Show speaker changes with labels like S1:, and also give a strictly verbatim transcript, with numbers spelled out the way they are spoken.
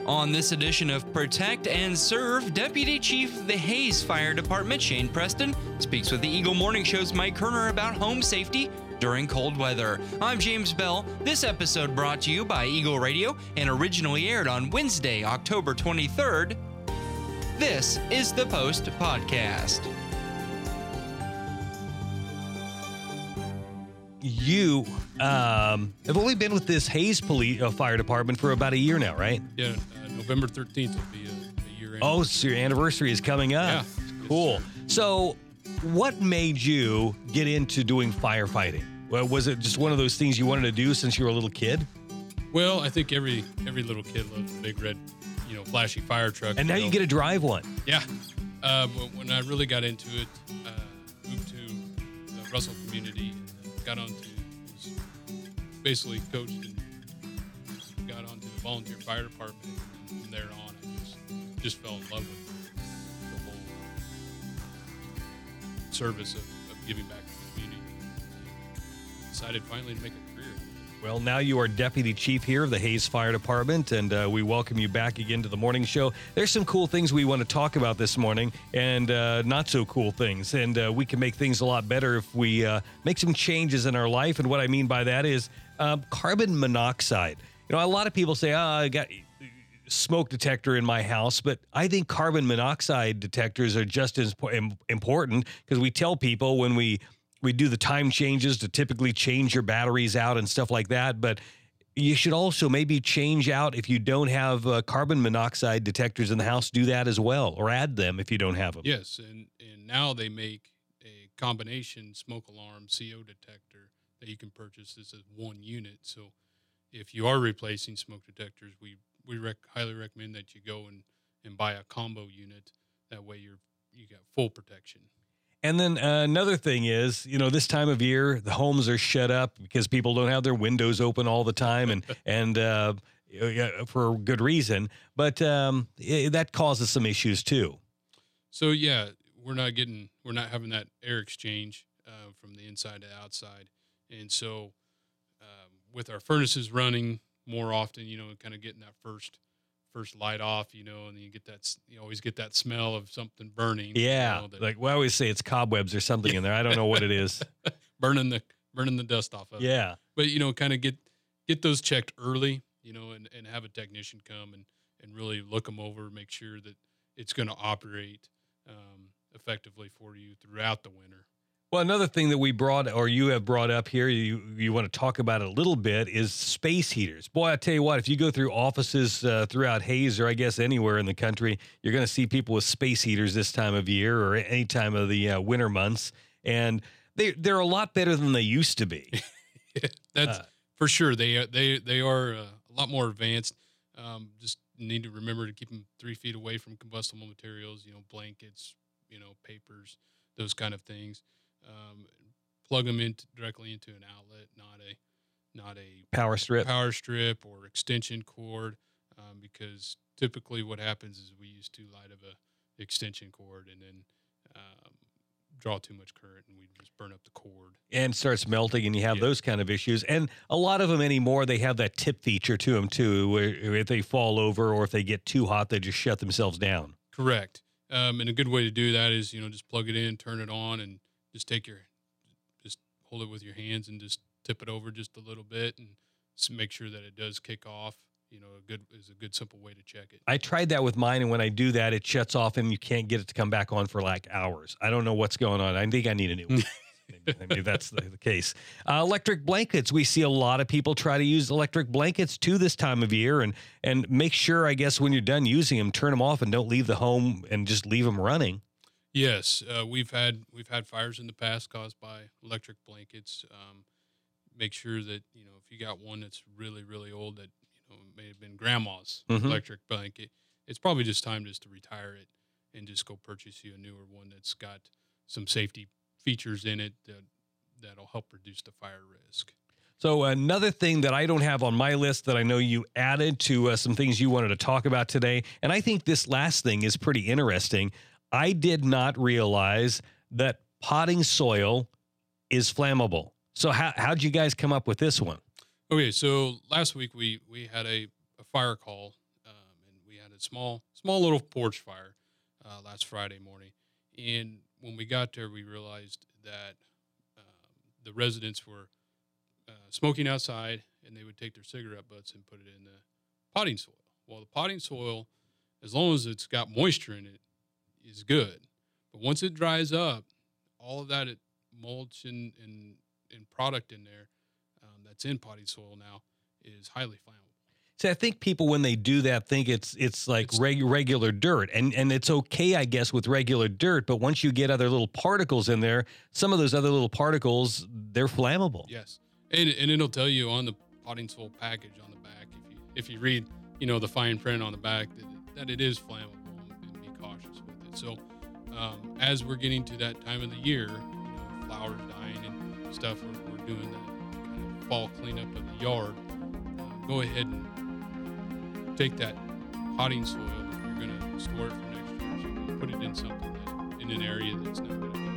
S1: On this edition of Protect and Serve, Deputy Chief of the Hayes Fire Department, Shane Preston, speaks with the Eagle Morning Show's Mike Kerner about home safety during cold weather. I'm James Bell. This episode brought to you by Eagle Radio and originally aired on Wednesday, October twenty-third. This is the Post Podcast.
S2: You um, have only been with this Hayes Police uh, Fire Department for about a year now, right?
S3: Yeah, uh, November thirteenth will be a, a year.
S2: Oh, so your anniversary is coming up.
S3: Yeah.
S2: Cool. So what made you get into doing firefighting? Well, was it just one of those things you wanted to do since you were a little kid?
S3: Well, I think every every little kid loves a big red, you know, flashy fire truck.
S2: And now
S3: you,
S2: you
S3: know.
S2: get to drive one.
S3: Yeah. Uh, when, when I really got into it, uh, moved to the Russell community, and got onto, was basically coached and got onto the volunteer fire department. And from there on, I just just fell in love with the whole service of, of giving back to the community. And decided finally to make a career.
S2: Well, now you are Deputy Chief here of the Hayes Fire Department, and uh, we welcome you back again to the morning show. There's some cool things we want to talk about this morning, and uh, not so cool things, and uh, we can make things a lot better if we uh, make some changes in our life, and what I mean by that is um, carbon monoxide. You know, a lot of people say, oh, I got smoke detector in my house, but I think carbon monoxide detectors are just as important because we tell people when we We do the time changes to typically change your batteries out and stuff like that, but you should also maybe change out if you don't have uh, carbon monoxide detectors in the house, do that as well, or add them if you don't have them.
S3: Yes, and, and now they make a combination smoke alarm C O detector that you can purchase. This is one unit, so if you are replacing smoke detectors, we, we rec- highly recommend that you go and, and buy a combo unit. That way you're you got full protection.
S2: And then uh, another thing is, you know, this time of year, the homes are shut up because people don't have their windows open all the time, and and uh, for good reason. But um, it, that causes some issues too.
S3: So yeah, we're not getting, we're not having that air exchange uh, from the inside to outside, and so um, with our furnaces running more often, you know, kind of getting that first. first light off, you know, and then you get that, you always get that smell of something burning.
S2: Yeah.
S3: You know, that,
S2: like we always say it's cobwebs or something in there. I don't know what it is.
S3: burning the, burning the dust off of it.
S2: Yeah.
S3: But, you know, kind of get, get those checked early, you know, and, and have a technician come and, and really look them over, make sure that it's going to operate um, effectively for you throughout the winter.
S2: Well, another thing that we brought, or you have brought up here, you you want to talk about it a little bit, is space heaters. Boy, I tell you what, if you go through offices uh, throughout Hayes, or I guess anywhere in the country, you're going to see people with space heaters this time of year or any time of the uh, winter months, and they they're a lot better than they used to be.
S3: Yeah, that's uh, for sure. They they they are uh, a lot more advanced. Um, just need to remember to keep them three feet away from combustible materials. You know, blankets, you know, papers, those kind of things. Um, plug them in directly into an outlet, not a not a
S2: power strip,
S3: power strip or extension cord, um, because typically what happens is we use too light of a extension cord and then um, draw too much current and we just burn up the cord
S2: and starts melting, and you have
S3: yeah.
S2: those kind of issues. And a lot of them anymore, they have that tip feature to them too, where if they fall over or if they get too hot, they just shut themselves down.
S3: Correct. Um, and a good way to do that is, you know, just plug it in, turn it on, and just take your, just hold it with your hands and just tip it over just a little bit and just make sure that it does kick off. You know, a good is a good simple way to check it.
S2: I tried that with mine, and when I do that, it shuts off and you can't get it to come back on for like hours. I don't know what's going on. I think I need a new one. maybe, maybe that's the, the case. Uh, electric blankets. We see a lot of people try to use electric blankets too this time of year, and and make sure, I guess, when you're done using them, turn them off and don't leave the home and just leave them running.
S3: Yes, uh, we've had we've had fires in the past caused by electric blankets. Um, make sure that, you know, if you got one that's really really old that, you know, may have been grandma's
S2: mm-hmm.
S3: electric blanket, it's probably just time just to retire it and just go purchase you a newer one that's got some safety features in it that that'll help reduce the fire risk.
S2: So another thing that I don't have on my list that I know you added to uh, some things you wanted to talk about today, and I think this last thing is pretty interesting. I did not realize that potting soil is flammable. So how how'd you guys come up with this one?
S3: Okay, so last week we, we had a, a fire call, um, and a small, small little porch fire uh, last Friday morning. And when we got there, we realized that um, the residents were uh, smoking outside, and they would take their cigarette butts and put it in the potting soil. Well, the potting soil, as long as it's got moisture in it, is good. But once it dries up, all of that it mulch and, and, and product in there um, that's in potting soil now is highly flammable.
S2: See, I think people, when they do that, think it's it's like
S3: It's-
S2: reg- regular dirt, and and it's okay, I guess, with regular dirt. But once you get other little particles in there, some of those other little particles, they're flammable.
S3: Yes, and and it'll tell you on the potting soil package on the back, if you if you read, you know, the fine print on the back, that it, that it is flammable, and be cautious with it. So, um, as we're getting to that time of the year, you know, flowers dying and stuff, we're, we're doing that kind of fall cleanup of the yard. Uh, go ahead and take that potting soil, if you're going to store it for next year, so put it in something that, in an area that's not going to